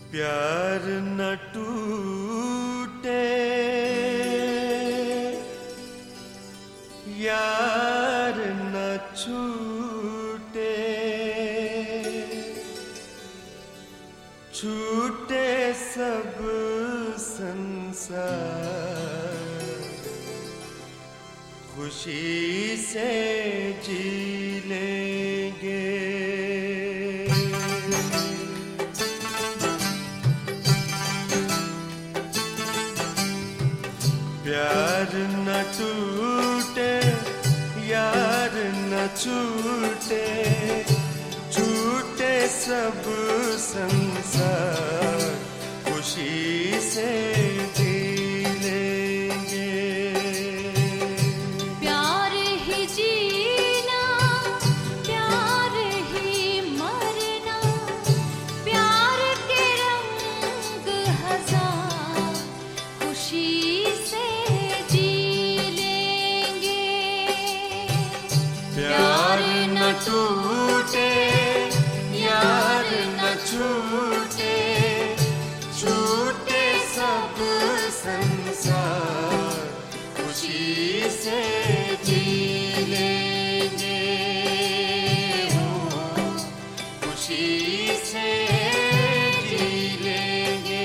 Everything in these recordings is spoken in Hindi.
प्यार न टूटे यार न छूटे, छूटे सब संसार, खुशी से जी लेंगे। प्यार न टूटे यार न छूटे, छूटे सब संसार, खुशी से जी लेंगे। प्यार ही जीना, प्यार ही मरना, प्यार के रंग हजार, खुशी से प्यार न टूटे यार न छूटे, छूटे सब संसार, खुशी से जी लेंगे, खुशी से जी लेंगे।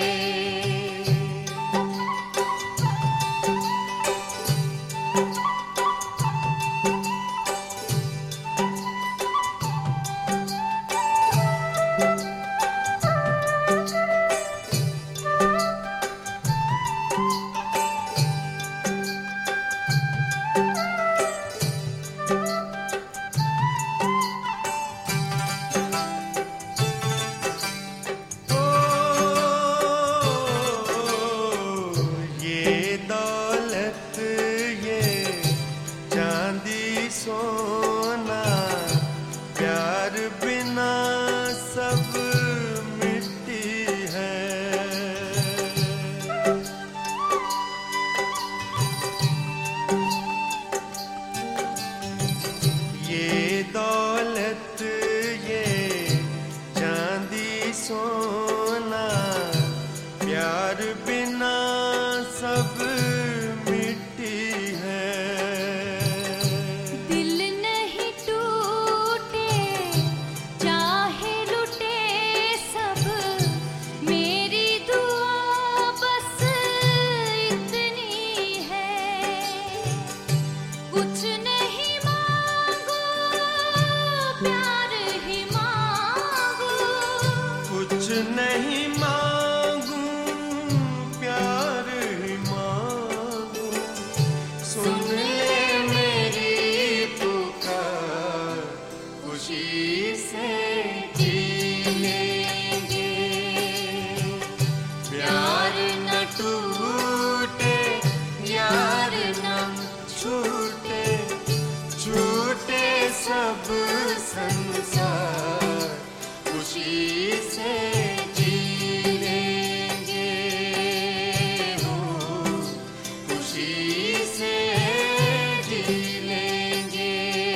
सोना प्यार बिना सब मिट्टी है, ये दौलत ये चांदी सोना प्यार बिना सब मिट्टी है। कुछ नहीं मांगू प्यार ही मांगू, सुन ले मेरी पुकार, खुशी से जी लेंगे। प्यार न टूटे यार न छूटे, छूटे सब संसार, खुशी से जी लेंगे, खुशी से जी लेंगे।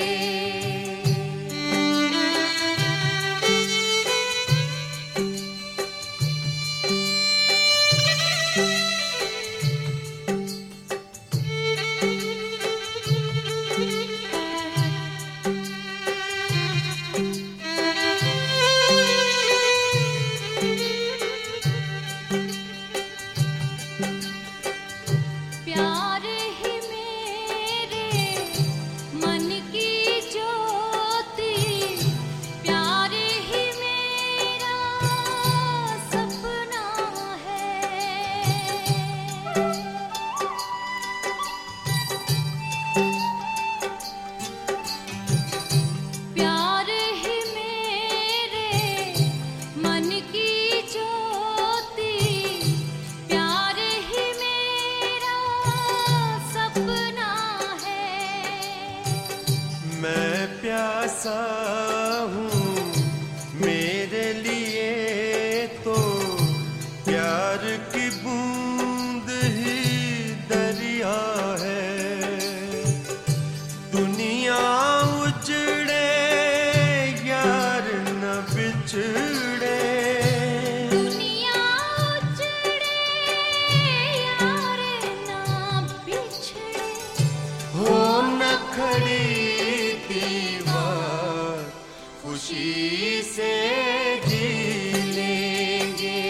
प्यार ही मेरे मन की ज्योति, प्यार ही मेरा सपना है। प्यार ही मेरे मन की ज्योति, प्यार ही मेरा सपना है। मैं प्यासा हूँ मेरे लिए तो प्यार की बूंद ही दरिया है। दुनिया उजड़े यार न बिछड़े, खुशी से जी लेंगे।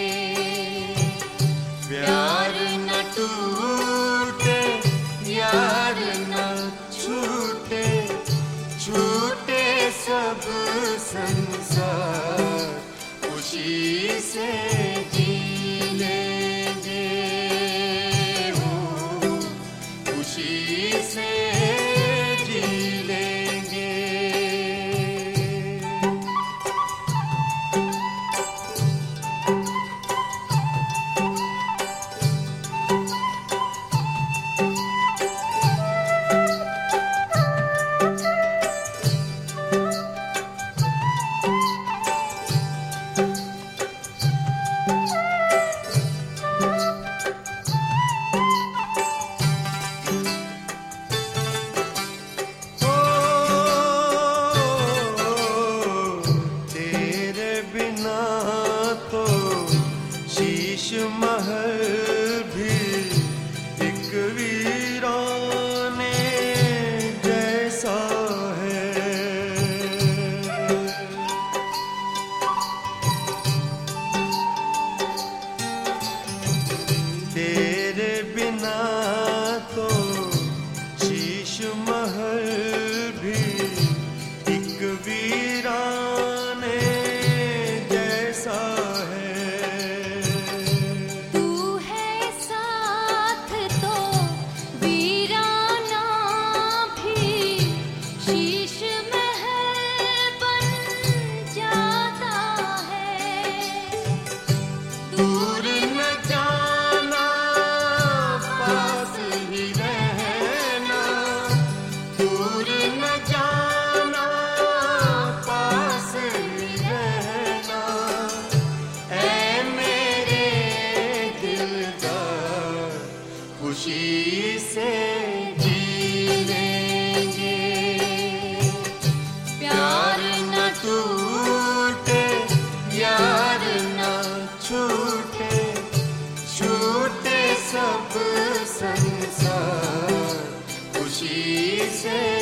प्यार न टूटे, यार न छूटे, छूटे सब संसार, खुशी से जी लेंगे, हो खुशी से जी लेंगे। महल भी एक वीराने जैसा है। तेरे बिना तो शीश महल भी एक वीराने जैसा है। खुशी से जी लेंगे। प्यार न टूटे, यार न छूटे, छूटे सब संसार, खुशी से